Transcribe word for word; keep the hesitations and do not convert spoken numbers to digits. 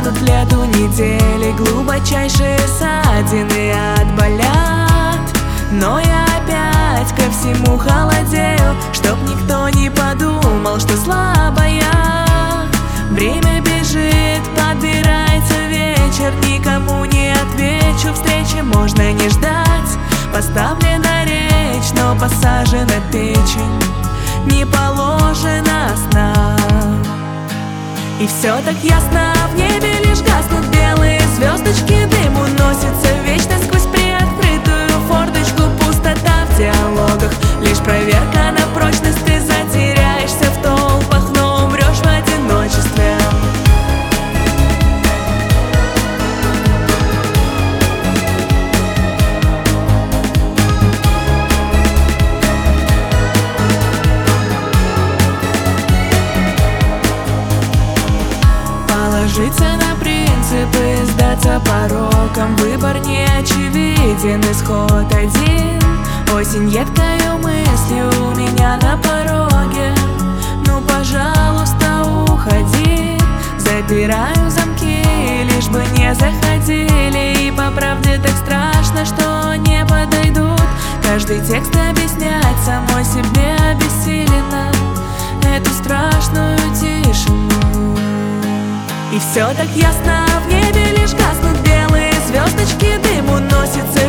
Станут к лету недели, глубочайшие ссадины отболят. Но я опять ко всему холодею, чтоб никто не подумал, что слабая. Время бежит, подбирается вечер, никому не отвечу, встречи можно не ждать. Поставлена речь, но посажена печень, не положено сна. И все так ясно, в небе лишь гаснут белые звездочки, дым уносится вечно сквозь приоткрытую форточку. Пустота в диалогах, лишь проверка на прочность. Ты затеряешься в толпах, но умрешь в одиночестве. Положиться на принципы, сдаться порокам, выбор не очевиден, исход один. Осень едкою мыслью у меня на пороге. Ну, пожалуйста, уходи. Запираю замки, лишь бы не заходили. И по правде так страшно, что не подойдут. Каждый текст объяснять самой себе обессиленно эту страшную тишину. И все так ясно, в небе лишь гаснут белые звездочки, дым уносится